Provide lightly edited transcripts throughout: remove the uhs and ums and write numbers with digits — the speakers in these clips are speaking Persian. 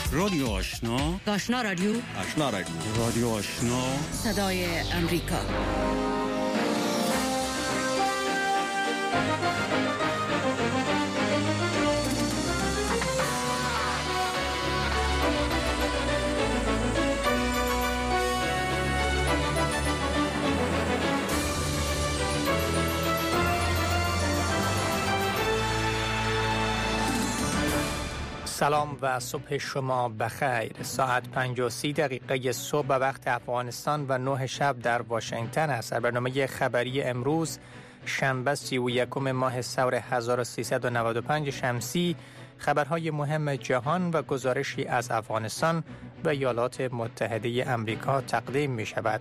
رادیو آشنا، آشنا رادیو، آشنا رادیو، رادیو آشنا، صدای امریکا. سلام و صبح شما بخیر. ساعت 5:30 صبح به وقت افغانستان و 9 شب در واشنگتن است. برنامه خبری امروز شنبه 31 ماه ثور 1395 شمسی، خبرهای مهم جهان و گزارشی از افغانستان و ایالات متحده امریکا تقدیم می شود.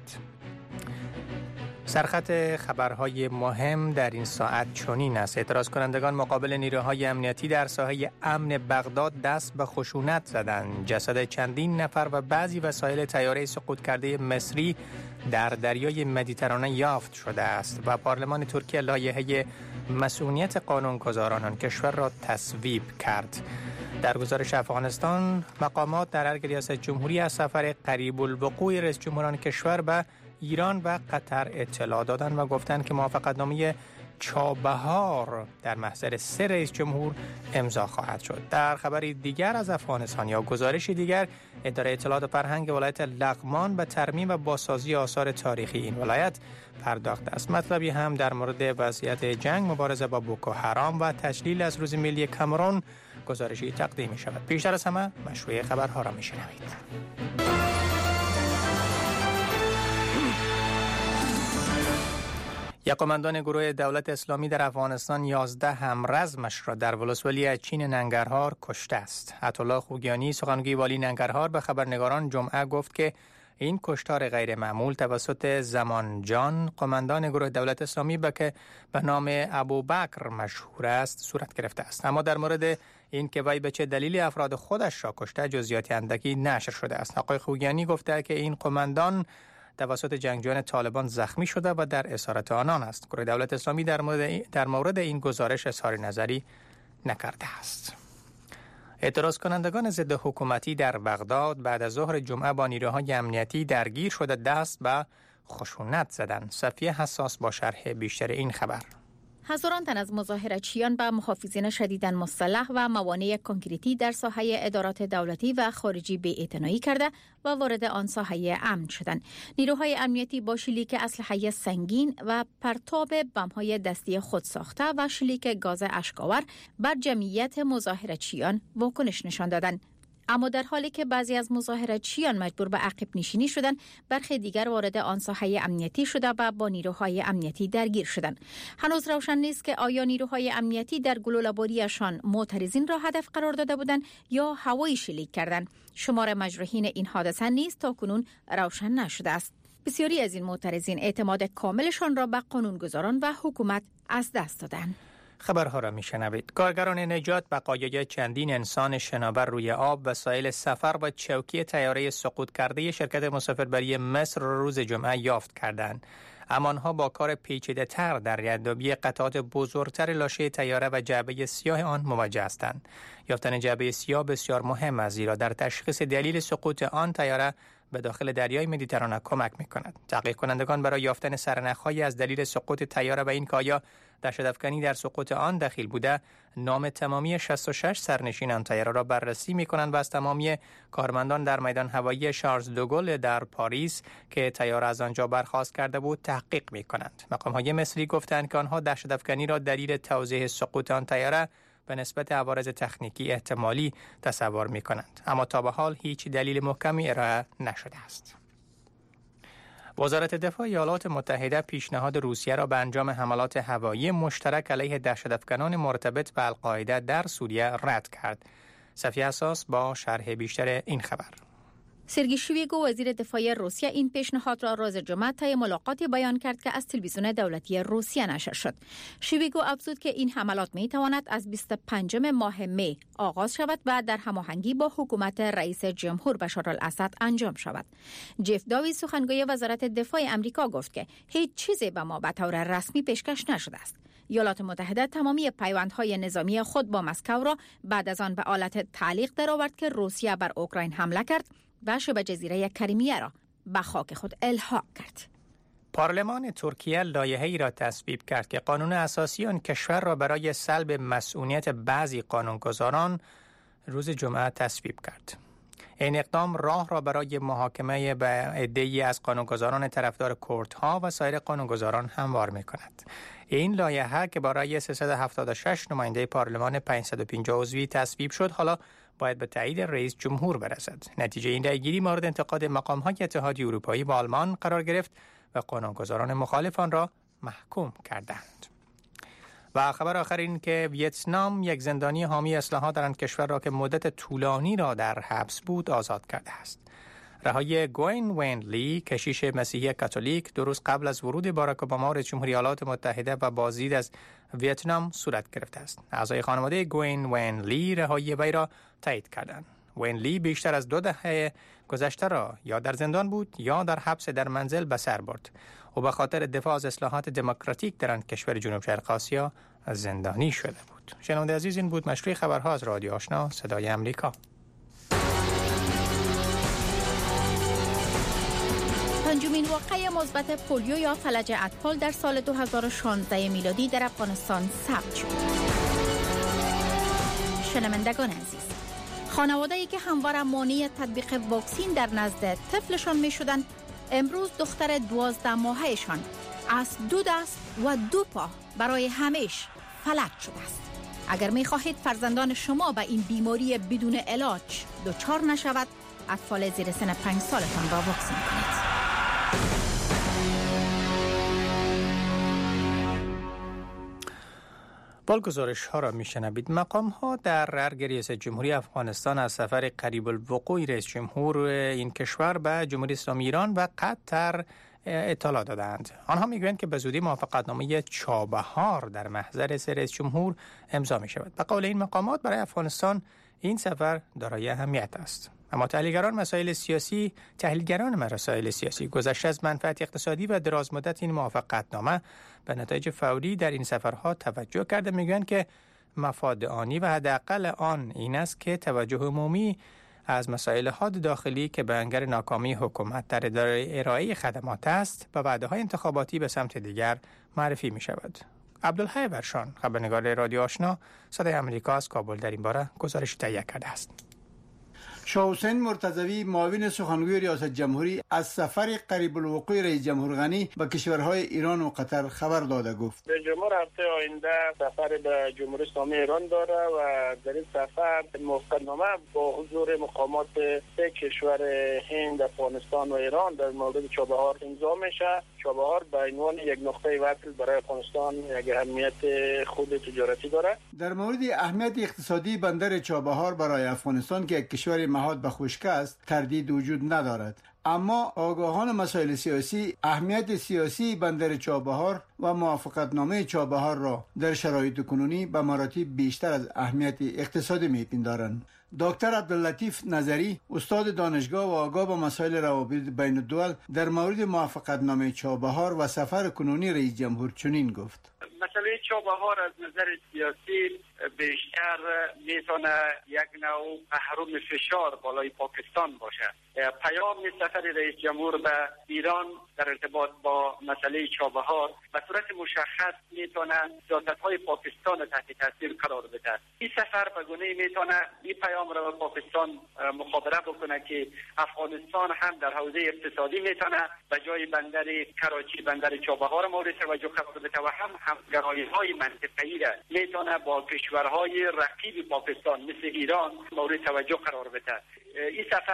سرخط خبرهای مهم در این ساعت چنین است: اعتراض کنندگان مقابل نیروهای امنیتی در ساحه امن بغداد دست به خشونت زدند. جسد چندین نفر و بعضی وسایل طیاره سقوط کرده مصری در دریای مدیترانه یافت شده است و پارلمان ترکیه لایحه مسئولیت قانونگذاران آن کشور را تصویب کرد. در گزارش افغانستان، مقامات در ارگ ریاست جمهوری از سفر قریب الوقوع رئیس جمهوران کشور به ایران و قطر اطلاع دادند و گفتند که موافقتنامه چابهار در محضر 3 رئیس جمهور امضا خواهد شد. در خبری دیگر از افغانستان یا گزارشی دیگر، اداره اطلاعات و فرهنگ ولایت لغمان به ترمیم و بازسازی آثار تاریخی این ولایت پرداخته است. مطلبی هم در مورد وضعیت جنگ، مبارزه با بوکو حرام و تجلیل از روز ملی کامرون گزارشی تقدیم می شود. پیشتر از همه مشروع خبرها را می شنوید. یک قماندان گروه دولت اسلامی در افغانستان 11 همرزمش را در ولسوالی اچین ننگرهار کشته است. عطاالله خوگیانی، سخنگوی والی ننگرهار، به خبرنگاران جمعه گفت که این کشتار غیر معمول توسط زمان جان، قماندان گروه دولت اسلامی که به نام ابوبکر مشهور است، صورت گرفته است. اما در مورد این که وی به چه دلیل افراد خودش را کشته جزئیات اندکی نشر شده است. آقای خوگیانی گفته که این قماندان توسط جنگجویان طالبان زخمی شده و در اسارت آنان است. گروه دولت اسلامی در مورد این گزارش اظهار نظری نکرده است. اعتراض کنندگان ضد حکومتی در بغداد بعد از ظهر جمعه با نیروهای امنیتی درگیر شده دست به خشونت زدند. صفیه حساس با شرح بیشتر این خبر. هزاران تن از مظاهرچیان به محافظین شدیداً مسلح و موانع کنکریتی در ساحه ادارات دولتی و خارجی بی‌اعتنایی کرده و وارد آن ساحه امن شدند. نیروهای امنیتی با شلیک اسلحه سنگین و پرتاب بم‌های دستی خودساخته و شلیک گاز اشک‌آور بر جمعیت مظاهرچیان واکنش نشان دادند. اما در حالی که بعضی از مظاهرچیان مجبور به عقب نشینی شدند، برخی دیگر وارد آن ساحه امنیتی شده و با نیروهای امنیتی درگیر شدند. هنوز روشن نیست که آیا نیروهای امنیتی در گلوله‌باریشان معترضین را هدف قرار داده بودند یا هوایی شلیک کردند. شمار مجروحین این حادثه نیز تاکنون روشن نشده است. بسیاری از این معترضین اعتماد کاملشان را به قانونگذاران و حکومت از دست دادند. خبرها را میشنوید. کارگران نجات بقایای چندین انسان شناور روی آب، وسایل سفر و چوکی طیاره سقوط کرده شرکت مسافربری مصر روز جمعه یافت کردند. اما آنها با کار پیچیده تر در ردیابی قطعات بزرگتر لاشه طیاره و جعبه سیاه آن مواجه هستند. یافتن جعبه سیاه بسیار مهم است، زیرا در تشخیص دلیل سقوط آن طیاره به داخل دریای مدیترانه کمک می‌کند. تحقیق کنندگان برای یافتن سرنخ‌هایی از دلیل سقوط طیاره و این که آیا دهشت‌افکنی در سقوط آن دخیل بوده، نام تمامی 66 سرنشین آن طیاره را بررسی می‌کنند و از تمامی کارمندان در میدان هوایی شارلز دوگل در پاریس که طیاره از آنجا برخاست کرده بود تحقیق می‌کنند. مقام‌های مصری گفتند که آنها دهشت‌افکنی را دلیل توضیح سقوط آن طیاره به نسبت عوارض تکنیکی احتمالی تصور می کنند، اما تا به حال هیچ دلیل محکمی ارائه نشده است. وزارت دفاع ایالات متحده پیشنهاد روسیه را به انجام حملات هوایی مشترک علیه دهشت‌افکنان مرتبط به القاعده در سوریه رد کرد. صفیه حساس با شرح بیشتر این خبر. سرگی شویگو وزیر دفاع روسیه این پیشنهاد را روز جمعه طی ملاقاتی بیان کرد که از تلویزیون دولتی روسیه نشر شد. شویگو افزود که این حملات می تواند از 25 ماه می آغاز شود و در هماهنگی با حکومت رئیس جمهور بشار الاسد انجام شود. جف داوی سخنگوی وزارت دفاع امریکا گفت که هیچ چیزی به ما به طور رسمی پیشکش نشده است. ایالات متحده تمامی پیوندهای نظامی خود با مسکو را بعد از آن به آلت تعلیق درآورد که روسیه بر اوکراین حمله کرد و شبه جزیره کریمیه را به خاک خود الحاق کرد. پارلمان ترکیه لایحه‌ای را تصویب کرد که قانون اساسی آن کشور را برای سلب مسئولیت بعضی قانونگذاران روز جمعه تصویب کرد. این اقدام راه را برای محاکمه به عده‌ای از قانونگذاران طرفدار کردها و سایر قانونگذاران هموار می‌کند. این لایحه که برای 376 نماینده پارلمان 550 عضوی تصویب شد، حالا باید به تایید رئیس جمهور برسد. نتیجه این رأیگیری مورد انتقاد مقام‌های اتحادیه اروپایی و آلمان قرار گرفت و قانونگذاران مخالف آن را محکوم کردند. و خبر آخر این که ویتنام یک زندانی حامی اصلاحات در آن کشور را که مدت طولانی را در حبس بود آزاد کرده است. رهایی گوین وین لی، کشیش مسیحی کاتولیک، 2 روز قبل از ورود باراک اوباما رئیس جمهوری ایالات متحده و بازدید از ویتنام صورت گرفته است. اعضای خانواده گوین وین لی رهایی وی را تایید کردند. وین لی بیشتر از 2 دهه گذشته را یا در زندان بود یا در حبس در منزل به سر برد. او به خاطر دفاع از اصلاحات دموکراتیک در آن کشور جنوب شرق آسیا زندانی شده بود. شنونده عزیز، این بود مشروع خبرها از رادیو آشنا صدای امریکا. پنجمین واقعه مثبت پولیو یا فلج اطفال در سال 2016 میلادی در افغانستان ثبت شد. شنوندگان عزیز، خانواده‌ای که همواره مانع تطبیق واکسین در نزد طفلشان می‌شدند، امروز دختر 12 ماهه‌شان از 2 دست و 2 پا برای همیشه فلج شده است. اگر می‌خواهید فرزندان شما به این بیماری بدون علاج دچار نشود، اطفال زیر سن 5 سالتان را واکسین کنید. گزارش ها را میشنوید. مقام ها در ارگ رئیس جمهوری افغانستان از سفر قریب الوقوع رئیس جمهور این کشور به جمهوری اسلامی ایران و قطر اطلاع دادند. آنها میگویند که به زودی موافقتنامه چابهار در محضر رئیس جمهور امضا می شود. به قول این مقامات برای افغانستان این سفر دارای اهمیت است. اما تحلیلگران مسائل سیاسی گذشته از منفعت اقتصادی و درازمدت این موافقتنامه به نتایج فوری در این سفرها توجه کرده میگویند که مفاد آنی و حداقل آن این است که توجه عمومی از مسائل حاد داخلی که به انگار ناکامی حکومت در ارائه خدمات است و وعده‌های انتخاباتی به سمت دیگر معرفی می شود. عبدالحی ورشان، خبرنگار رادیو آشنا صدای امریکا از کابل در این باره گزارش تهیه کرده است. شاه حسین مرتضوی معاون سخنگوی ریاست جمهوری از سفر قریب الوقوع رئیس جمهور غنی به کشورهای ایران و قطر خبر داده گفت. رئیس جمهور هفته آینده سفر به جمهوری اسلامی ایران داره و در این سفر موافقتنامه با حضور مقامات 3 کشور هند، افغانستان و ایران در مورد چابهار امضا میشه. چابهار به عنوان یک نقطه وصل برای افغانستان یک اهمیت خود تجارتی داره. در مورد اهمیت اقتصادی بندر چابهار برای افغانستان که یک کشور مهاد به خشکی است تردید وجود ندارد، اما آگاهان مسائل سیاسی اهمیت سیاسی بندر چابهار و موافقتنامه چابهار را در شرایط کنونی به مراتب بیشتر از اهمیت اقتصادی می‌پندارند. دکتر عبداللطیف نظری، استاد دانشگاه و آگاه به مسائل روابط بین الدول، در مورد موافقتنامه چابهار و سفر کنونی رئیس جمهور چنین گفت: مسئله چابهار از نظر سیاسی بیشتر میتونه یک نوع اهرم فشار بالای پاکستان باشه. پیام سفر رئیس جمهور به ایران در ارتباط با مسئله چابهار به صورت مشخص میتونه سیاست‌های پاکستان تحت تاثیر قرار بده. این سفر به گونه‌ای میتونه این پیام را به پاکستان مخابره بکنه که افغانستان هم در حوزه اقتصادی میتونه به جای بندر کراچی بندر چابهار مورد توجه قرار بده و هم همگرایی‌های منطقه‌ای را میتونه با کشورهای رقیب پاکستان مثل ایران مورد توجه قرار بده. این سفر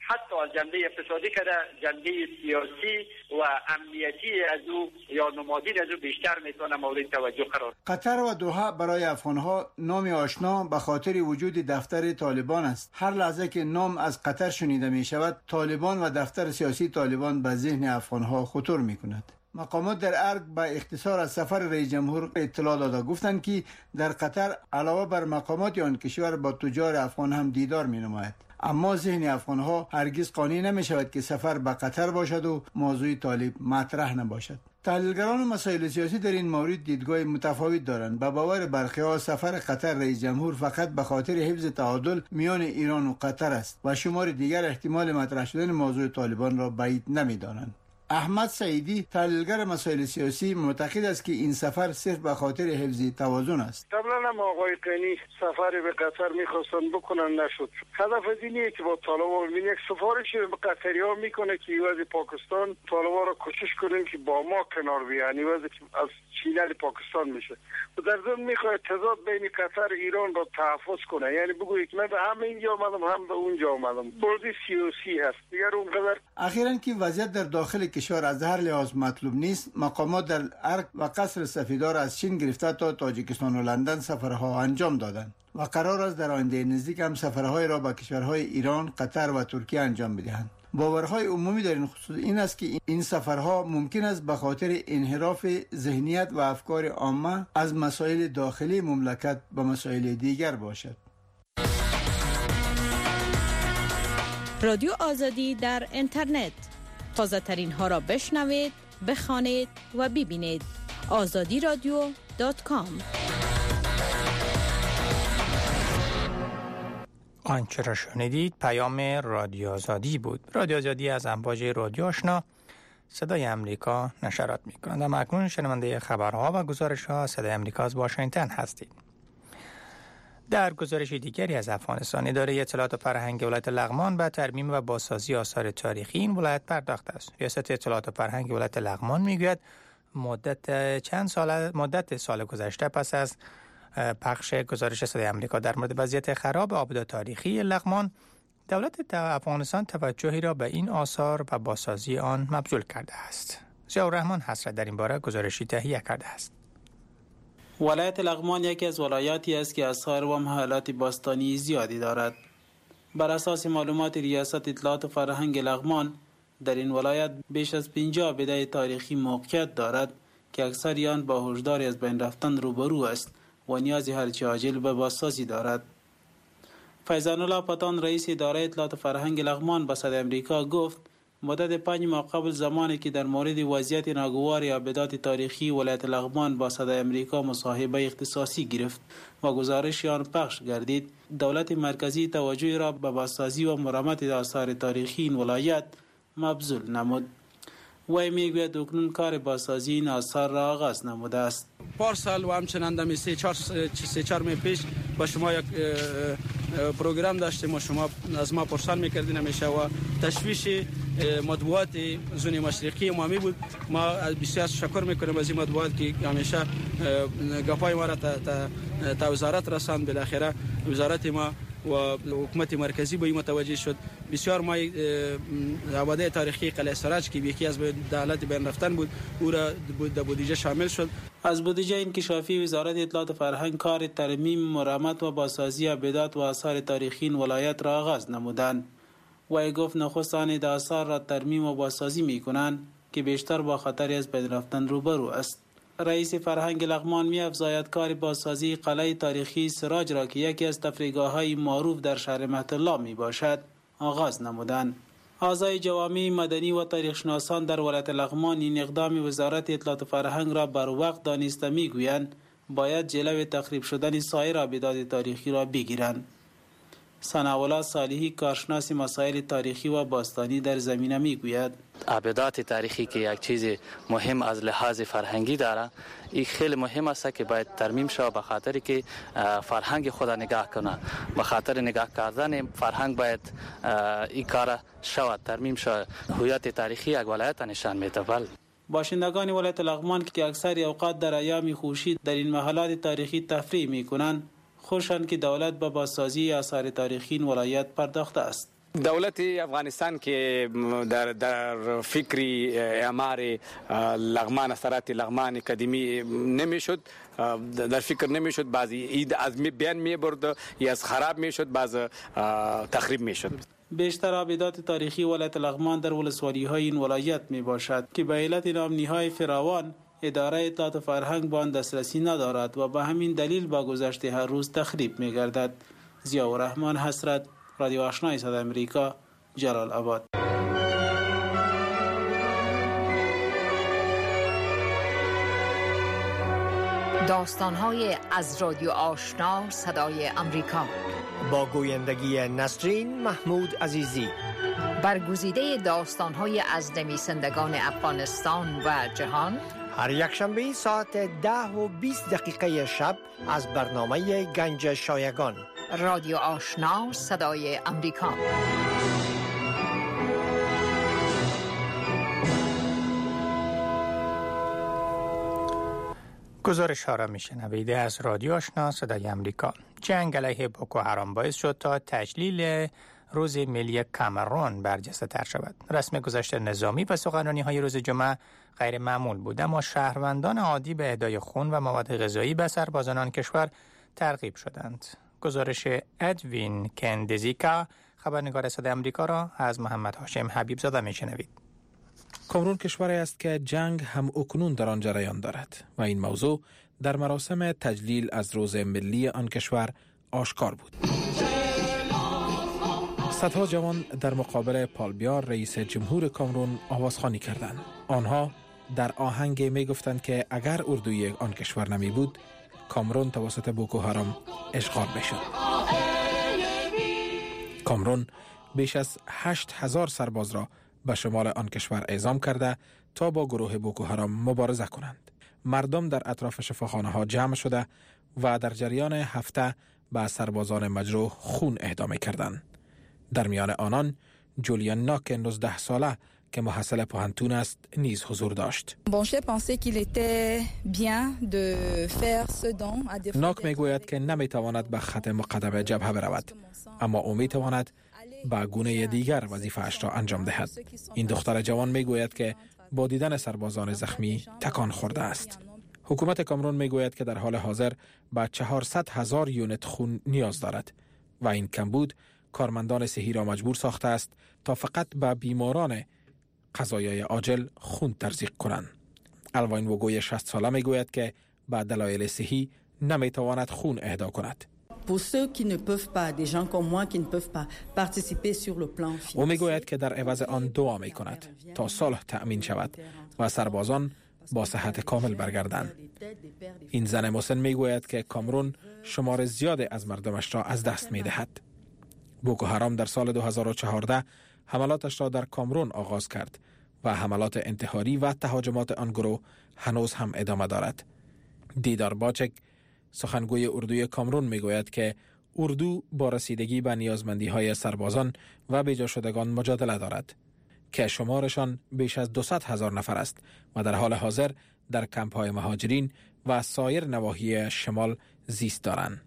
حتی از جنبه اقتصادی کده جنبه سیاسی و امنیتی از او یا نمادین از او بیشتر میتونه مورد توجه قرار. قطر و دوحه برای افغانها نام آشنا به خاطر وجود دفتر طالبان است. هر لحظه که نام از قطر شنیده می شود، طالبان و دفتر سیاسی طالبان به ذهن افغانها خطور می کند. مقامات در ارگ به اختصار از سفر رئیس جمهور اطلاع داده، گفتند که در قطر علاوه بر مقامات آن کشور با تجار افغان هم دیدار می نماید. اما ذهن افغانها هرگز قانع نمی شود که سفر به قطر باشد و موضوع طالب مطرح نباشد. تحلیلگران مسائل سیاسی در این مورد دیدگاه متفاوت دارند. به باور برخی‌ها سفر قطر رئیس جمهور فقط به خاطر حفظ تعادل میان ایران و قطر است و شمار دیگر احتمال مطرح شدن موضوع طالبان را بعید نمی‌دانند. احمد سعیدی تحلیلگر مسائل سیاسی معتقد است که این سفر صرف به خاطر حفظ توازن است. قبلا هم آقای قنی سفر به قطر می‌خواستن بکنن نشد. هدف اینه که با طالبان یک سفارشی به قطری‌ها میکنه که وضع پاکستان طالبان را کوشش کنن که با ما کنار بیان، وضع از چینل پاکستان میشه. و در ضمن میخواد تضاد بین قطر و ایران را تحفظ کنه، یعنی بگوید که من به هم اینجا اومدم هم به اونجا اومدم. بازی سیاسی هست. دیگر اونقدر اخیراً که وضعیت در داخل کشور از هر لحاظ مطلوب نیست، مقامات در ارگ و قصر سفیدار از چین گرفته تا تاجیکستان و لندن سفرها انجام دادند و قرار است در آینده نزدیک هم سفرهای را به کشورهای ایران، قطر و ترکیه انجام بدهند. باورهای عمومی در این خصوص این است که این سفرها ممکن است به خاطر انحراف ذهنیت و افکار عامه از مسائل داخلی مملکت به مسائل دیگر باشد. رادیو آزادی در اینترنت، تازه ترین ها را بشنوید، بخوانید و ببینید. azadiradio.com. آنچه را شنیدید پیام رادیو آزادی بود. رادیو آزادی از امواج رادیو آشنا صدای امریکا نشرات می‌کند. اما اکنون شنونده خبرها و گزارش‌ها صدای امریکا از واشنگتن هستید. در گزارش دیگری از افغانستان، اداره اطلاعات و فرهنگ ولایت لغمان به ترمیم و بازسازی آثار تاریخی این ولایت پرداخته است. ریاست اطلاعات و فرهنگ ولایت لغمان میگوید مدت سال گذشته پس از پخش گزارش صدای امریکا در مورد وضعیت خراب آبدار تاریخی لغمان، دولت افغانستان توجهی را به این آثار و بازسازی آن مبذول کرده است. ضیاءالرحمن حسرت در این باره گزارشی تهیه کرده است. ولایت لغمان یکی از ولایاتی است که آثار و محلات باستانی زیادی دارد. بر اساس معلومات ریاست اطلاعات و فرهنگ لغمان، در این ولایت بیش از 50 بدایع تاریخی موقعیت دارد که اکثر آن با هشداری از بین رفتن روبرو است و نیاز هرچه عاجل به بازسازی دارد. فیضان الله پتان رئیس اداره اطلاعات و فرهنگ لغمان به صدای امریکا گفت مدت 5 ماه قبل زمانی که در مورد وضعیت ناگوار آبدات تاریخی ولایت لغمان با صدای امریکا مصاحبه اختصاصی گرفت و گزارش آن پخش گردید، دولت مرکزی توجه را به بازسازی و مرمت آثار تاریخی این ولایت مبذول نمود. وی میگوید اکنون کار بازسازی این آثار را آغاز نموده است. پارسال و همچنان دمی 3-4 ماه پیش با شما یک پروگرام داشتیم و شما از ما پرسان میکردین همیشه و تشویش مطبوعات زون مشرقی امامی بود. ما بسیار شکر میکنیم از این مطبوعات که همیشه گپای ما را تا وزارت رساند. بالاخره وزارت ما و حکومت مرکزی به این متوجه شد. بسیار ما آبادی تاریخی قلعه سراج که یکی از حالات بین رفتن بود او را در بودجه شامل شد. از بودجه انکشافی وزارت اطلاعات و فرهنگ کار ترمیم، مرمت و بازسازی آبدات و آثار تاریخی این ولایت را آغاز نمودند. وی گفت نخست آن آثار را ترمیم و بازسازی میکنند که بیشتر با خطری از بین رفتن روبرو است. رئیس فرهنگ لغمان می افزاید کار بازسازی قلعه تاریخی سراج را که یکی از تفریحگاه‌های معروف در شهر مهد الله می باشد آغاز نمودند. اعضای جوامع مدنی و تاریخ‌شناسان در ولایت لغمان این اقدام وزارت اطلاعات و فرهنگ را بر وقت دانسته میگویند باید جلوی تخریب شدن سایر آبدات تاریخی را بگیرند. ثناءالله صالحی کارشناس مسائل تاریخی و باستانی در زمینه میگوید آبدات تاریخی که یک چیز مهم از لحاظ فرهنگی داره، این خیلی مهم است که باید ترمیم شود به خاطری که فرهنگ خود نگاه کنه. به خاطر نگاه کردن فرهنگ باید این کار شود، ترمیم شود. هویت تاریخی یک ولایت نشان میده. باشندگان ولایت لغمان که اکثر اوقات در ایام خوشی در این محلات تاریخی تفریح میکنند، خوشند که دولت به بازسازی آثار تاریخی این ولایت پرداخته است. دولت افغانستان که در فکری اعمار لغمان اثرات لغمان قدیمی نمیشد، در فکر نمیشد، بعضی اید از بیان میبرد یا از خراب میشد، بعض تخریب میشد. بیشتر آبیدات تاریخی ولایت لغمان در ولسوالی های این ولایت می باشد که به علت نامنی های فراوان اداره اطلاعات فرهنگ به آن دسترسی ندارد و به همین دلیل با گذشت هر روز تخریب می گردد. ضیاءالرحمن حسرت، رادیو آشنای صدای امریکا، جلال آباد. داستان‌های از رادیو آشنا صدای امریکا با گویندگی نسرین محمود عزیزی. برگزیده داستان‌های از نویسندگان افغانستان و جهان، هر یک شنبه ساعت 10:20 شب از برنامه گنج شایگان. رادیو آشنا صدای امریکا. گزارش ها را میشنوید از رادیو آشنا صدای امریکا. جنگ علیه بوکو حرام باعث شد تا تجلیل روز ملی کامرون برجسته تر شود. رسم گذشت نظامی و سخنرانی های روز جمعه غیر معمول بود، اما شهروندان عادی به اهدای خون و مواد غذایی به سربازان آن کشور ترغیب شدند. گزارش ادوین کندزیکا، خبرنگار صدای امریکا، را از محمد هاشم حبیب زاده میشنوید. کامرون کشوری است که جنگ هم اکنون در آن جریان دارد و این موضوع در مراسم تجلیل از روز ملی آن کشور آشکار بود. صدها جوان در مقابل پال بیار رئیس جمهور کامرون آوازخوانی کردند. آنها در آهنگ می گفتند که اگر اردوی آن کشور نمی بود، کامرون توسط بوکو حرام اشغال میشد. کامرون بیش از 8,000 سرباز را به شمال آن کشور اعزام کرده تا با گروه بوکو حرام مبارزه کنند. مردم در اطراف شفاخانه ها جمع شده و در جریان هفته به سربازان مجروح خون اهدا می‌کردند. در میان آنان جولیان ناک 19 ساله که محصل پوهنتون است نیز حضور داشت. ناک میگوید که نمیتواند به خط مقدم جبهه برود، اما او میتواند با گونه دیگر وظیفه‌اش را انجام دهد. این دختر جوان میگوید که با دیدن سربازان زخمی تکان خورده است. حکومت کامرون میگوید که در حال حاضر به 400,000 یونت خون نیاز دارد و این کمبود کارمندان صحی را مجبور ساخته است تا فقط به بیماران قضایای عاجل خون تزریق کنند. الواین وگوی 60 ساله میگوید که به دلایل صحی نمیتواند خون اهدا کند. او میگوید که در عوض آن دعا می کند تا صلح تأمین شود و سربازان با صحت کامل برگردند. این زن مسن میگوید که کامرون شمار زیاد از مردمش را از دست می دهد. بوکو حرام در سال 2014 حملاتش را در کامرون آغاز کرد و حملات انتحاری و تهاجمات آن گروه هنوز هم ادامه دارد. دیدار باچک، سخنگوی اردوی کامرون میگوید که اردو با رسیدگی به نیازمندی‌های سربازان و بیجا شدگان مجادله دارد که شمارشان بیش از 200,000 نفر است و در حال حاضر در کمپ‌های مهاجرین و سایر نواحی شمال زیست دارند.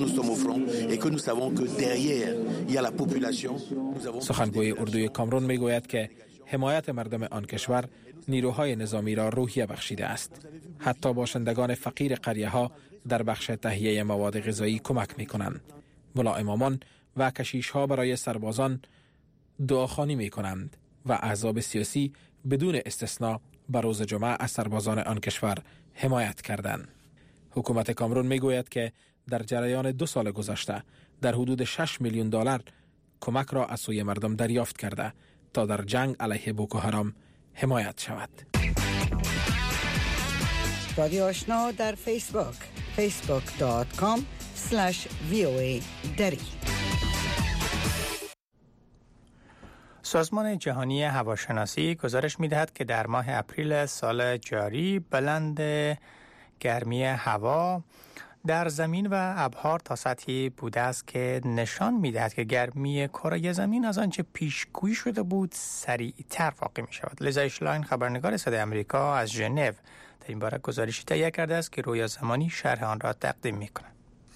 سخنگوی اردوی کامرون میگوید که حمایت مردم آن کشور نیروهای نظامی را روحیه بخشیده است. حتی باشندگان فقیر قریه‌ها در بخش تهیه مواد غذایی کمک می‌کنند. ملا امامان و کشیش‌ها برای سربازان دعاخوانی می‌کنند و احزاب سیاسی بدون استثناء به روز جمعه از سربازان آن کشور حمایت کردند. حکومت کامرون میگوید که در جریان 2 سال گذشته در حدود 6 میلیون دلار کمک را از سوی مردم دریافت کرده تا در جنگ علیه بوکو حرام حمایت شود. رادیو آشنا در فیسبوک facebook.com/VOA دری. سازمان جهانی هواشناسی گزارش می‌دهد که در ماه اپریل سال جاری بلند گرمی هوا در زمین و ابحار تا سطحی بوده است که نشان می‌دهد که گرمی کره زمین از آنچه پیشگویی شده بود سریعتر واقع می‌شود. لیزا اشلاین، خبرنگار صدای امریکا از ژنو، در این باره گزارشی تهیه کرده است که رویا زمانی شرح آن را تقدیم می‌کند.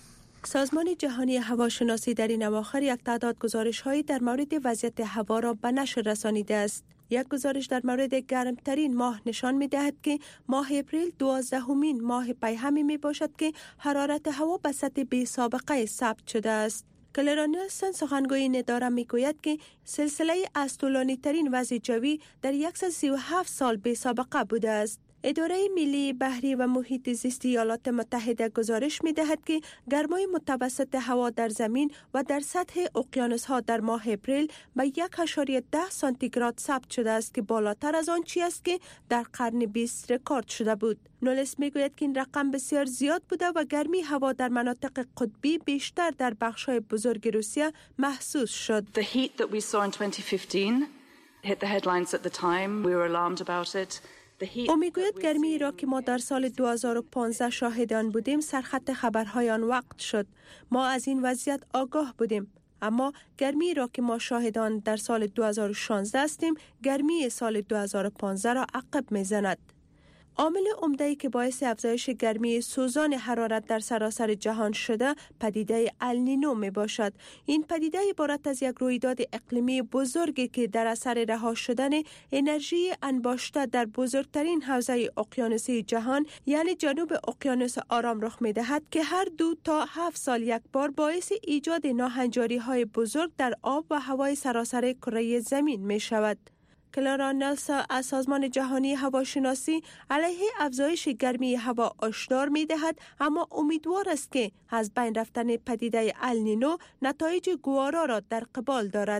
سازمان جهانی هواشناسی در این اواخر یک تعداد گزارش‌هایی در مورد وضعیت هوا را به نشر رسانیده است. یک گزارش در مورد گرمترین ماه نشان می‌دهد که ماه اپریل 12مین ماه پیهمی میباشد که حرارت هوا به سطح بی سابقه ثبت شده است. کلرا نیلسن سخنگوی این اداره میگوید که سلسله از طولانی‌ترین وضع جوی در 137 سال بی سابقه بوده است. اداره ملی بحری و محیط زیستی ایالات متحده گزارش می‌دهد که گرمای متوسط هوا در زمین و در سطح اقیانوس‌ها در ماه اپریل به 1.10 سانتیگراد ثبت شده است که بالاتر از آن چیزی است که در قرن 20 رکورد شده بود. نولس میگوید که این رقم بسیار زیاد بوده و گرمی هوا در مناطق قطبی بیشتر در بخش‌های بزرگ روسیه محسوس شد. The heat that we saw in 2015 hit the headlines at the time. We were alarmed about it. او میگوید گرمی را که ما در سال 2015 شاهد آن بودیم سرخط خبرهای آن وقت شد. ما از این وضعیت آگاه بودیم. اما گرمی را که ما شاهد آن در سال 2016 هستیم گرمی سال 2015 را عقب میزند. عامل عمده‌ای که باعث افزایش گرمی سوزان حرارت در سراسر جهان شده پدیده النینو می باشد. این پدیده عبارت از یک رویداد اقلیمی بزرگی که در اثر رها شدن انرژی انباشته در بزرگترین حوزه اقیانوسی جهان یعنی جنوب اقیانوس آرام رخ می دهد که هر 2 تا 7 سال یک بار باعث ایجاد ناهنجاری‌های بزرگ در آب و هوای سراسر کره زمین می شود. کلارا نیلسن از سازمان جهانی هواشناسی علیه افزایش گرمی هوا هشدار می‌دهد اما امیدوار است که از بین رفتن پدیده النینو نتایج گوارا را در قبال دارد.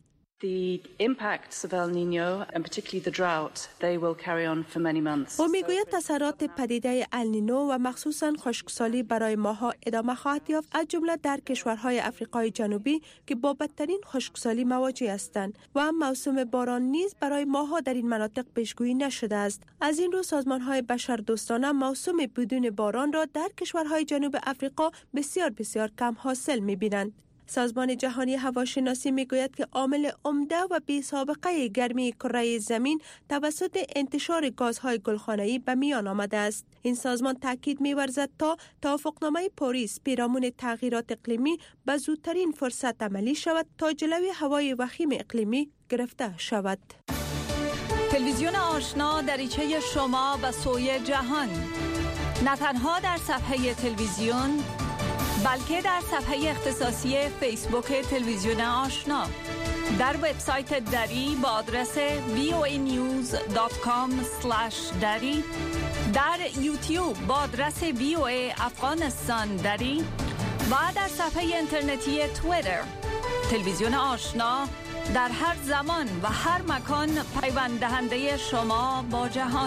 The impacts of El Niño and particularly the drought they will carry on for many months. او میگوید تاثیرات پدیده النینو و مخصوصاً خشکسالی برای ماها ادامه خواهد یافت از جمله در کشورهای آفریقای جنوبی که با بدترین خشکسالی مواجه هستند و موسم باران نیز برای ماها در این مناطق پیشگویی نشده است. از این رو سازمان‌های بشردوستانه موسم بدون باران را در کشورهای جنوب آفریقا بسیار کم حاصل می‌بینند. سازمان جهانی هواشناسی میگوید که عامل عمده و بی سابقه گرمی کره زمین توسط انتشار گازهای گلخانه‌ای به میان آمده است. این سازمان تاکید می‌ورزد تا توافقنامه پاریس پیرامون تغییرات اقلیمی به زودترین فرصت عملی شود تا جلوی هوای وخیم اقلیمی گرفته شود. تلویزیون آشنا دریچه شما به سوی جهان، نه تنها در صفحه تلویزیون بلکه در صفحه اختصاصی فیسبوک تلویزیون آشنا، در وبسایت دری با آدرس voanews.com/dari، در یوتیوب با آدرس VOA افغانستان دری و در صفحه اینترنتی توییتر. تلویزیون آشنا در هر زمان و هر مکان پیوند دهنده شما با جهان.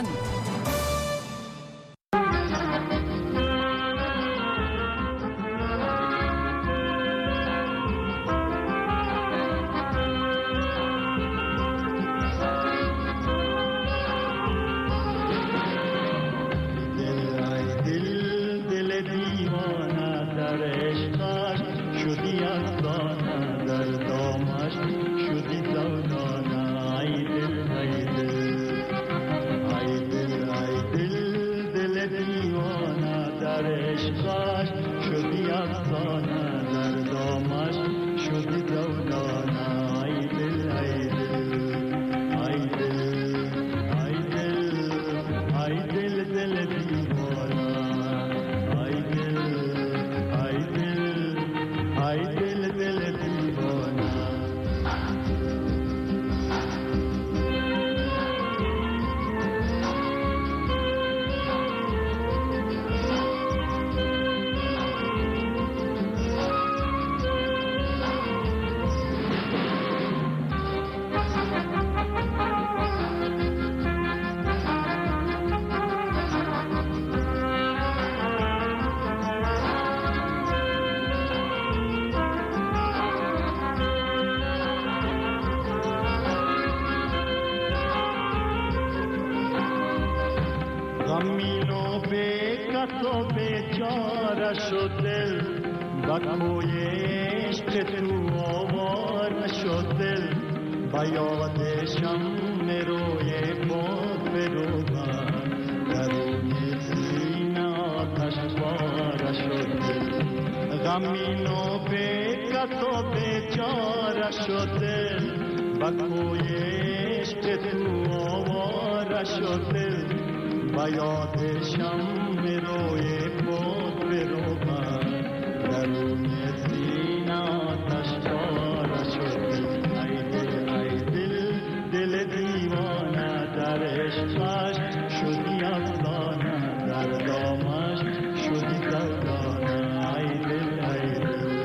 غمین و بیکس و بیچاره شده با کوی عشق تو آواره شده با یاد شم روی خود بروبر درون سینه آتش پاره شده ای دل دل دیوانه در عشقش شدی افسانه در دامش شدی زندانه ای دل ای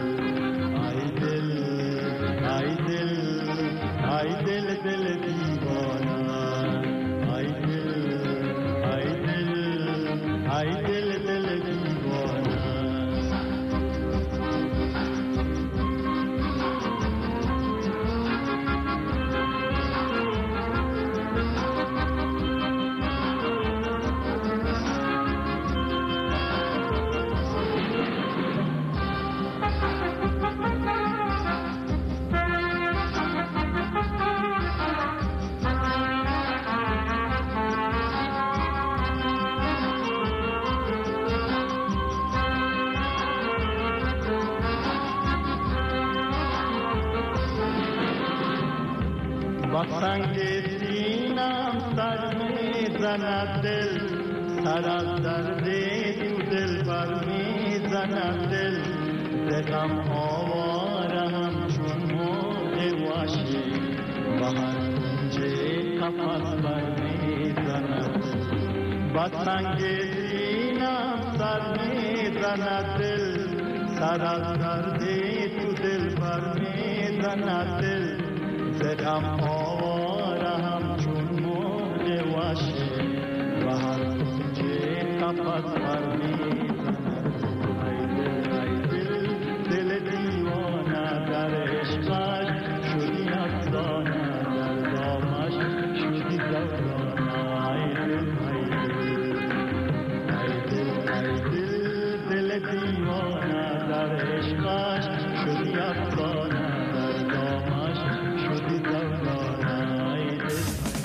دل ای دل ای دل دل دیوانه ای دل ای دل ای دل دل دیوانه سنگ سینم سر میزند دل سر از درد تو دل بر میزند دل دلم آوارم چون مرغ وحشی و هر کنج قفس بر میزند با سنگ سینم سر میزند دل سر از درد تو دل بر میزند دل زدم آوارم چون مرغ وحشی و هر کنج قفس بر میزند ای دل دل دیوانه در عشقش شدی افسانه در دامش شدی زندانه ای دل دل دیوانه در عشقش شدی افسانه در دامش شدی زندانه ای دل.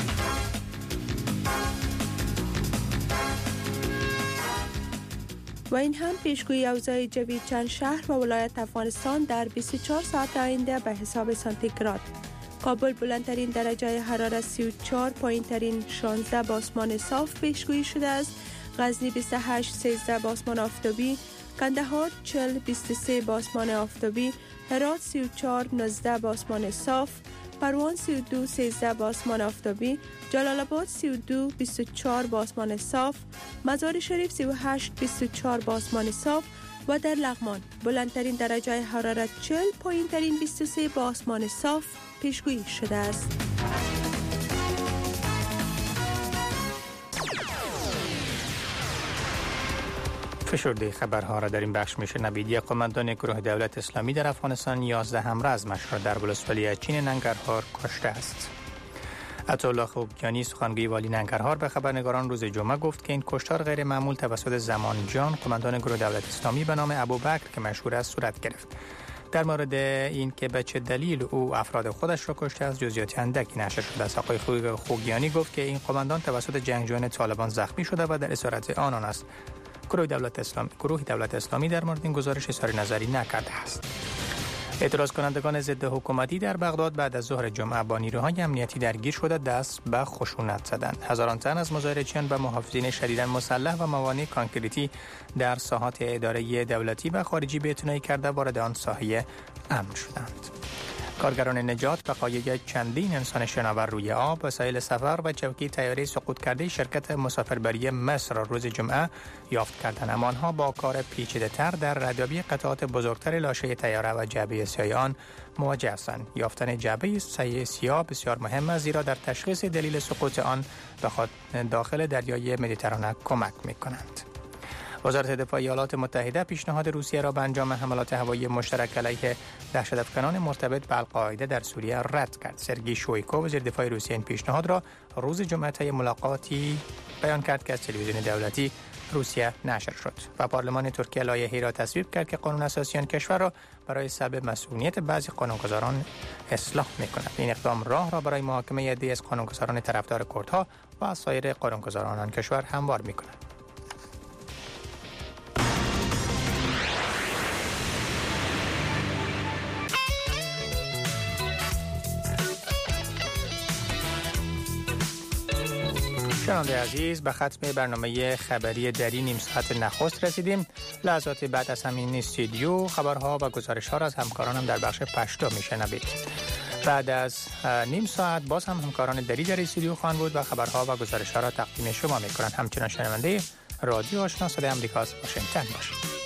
و این هم پیشگویی اوضاع جوی چند شهر و ولایت افغانستان در 24 ساعت آینده به حساب سانتیگراد. کابل بلندترین درجه حرارت 34، پایینترین 16 با آسمان صاف پیشگویی شده است. غزنی 28 13 با آسمان آفتابی، کندهار 40 23 با آسمان آفتابی، هرات 34 19 با آسمان صاف، پروان 32 13 با آسمان آفتابی، جلال آباد 32 24 با آسمان صاف، مزار شریف 38 24 با آسمان صاف و در لغمان بلندترین درجه حرارت 40، پایینترین 23 با آسمان صاف پیشگویی شده است. فشرده خبرها را در این بخش میشنوید. یک قماندان گروه دولت اسلامی در افغانستان 11 همرزمش را در ولسوالی چین ننگرهار کشته است. عطاالله خوبیانی سخنگوی والی ننگرهار به خبرنگاران روز جمعه گفت که این کشتار غیر معمول توسط زمان جان قماندان گروه دولت اسلامی به نام ابوبکر که مشهور است صورت گرفت. در مورد این که به چه دلیل او افراد خودش را کشته است جزئیات اندکی نشر شده است. آقای خوگیانی گفت که این قماندان توسط جنگجویان طالبان زخمی شده و در اسارت آنان است. گروه دولت اسلامی در مورد این گزارش اظهار نظری نکرده است. اعتراض کنندگان ضد حکومتی در بغداد بعد از ظهر جمعه با نیروهای امنیتی درگیر شده دست به خشونت زدند. هزاران تن از مظاهرچیان به محافظین شدیداً مسلح و موانع کانکریتی در ساحات اداره دولتی و خارجی بی‌اعتنایی کرده وارد آن ساحه امن شدند. کارگران نجات بقایای چندین انسان شناور روی آب، وسایل سفر و چوکی طیاره سقوط کرده شرکت مسافربری مصر روز جمعه یافت کردند. اما آنها با کار پیچیده‌تر در ردیابی قطعات بزرگتر لاشه طیاره و جعبه سیاه آن مواجه هستند. یافتن جعبه سیاه بسیار مهم است زیرا در تشخیص دلیل سقوط آن داخل دریای مدیترانه کمک می‌کنند. وزارت دفاع ایالات متحده پیشنهاد روسیه را به انجام حملات هوایی مشترک علیه دهشت‌افکنان مرتبط به القاعده در سوریه رد کرد. سرگئی شویکو وزیر دفاع روسیه این پیشنهاد را روز جمعه طی ملاقاتی بیان کرد که از تلویزیون دولتی روسیه نشر شد. و پارلمان ترکیه لایحه‌ای را تصویب کرد که قانون اساسی آن کشور را برای سلب مسئولیت بعضی قانونگذاران اصلاح می‌کند. این اقدام راه را برای محاکمه عده‌ای از قانونگذاران طرفدار کردها و از سایر قانونگذاران آن کشور هموار می‌کند. شنونده عزیز، به ختم برنامه خبری دری نیم ساعت نخست رسیدیم. لحظات بعد از همین استودیو خبرها و گزارش‌ها را از همکارانم در بخش پشتو میشنوید. بعد از نیم ساعت باز هم همکاران دری در استودیو خواهند بود و خبرها و گزارش‌ها را تقدیم شما می‌کنند. همچنان شنونده رادیو آشنا صدای آمریکا از واشنگتن باشید.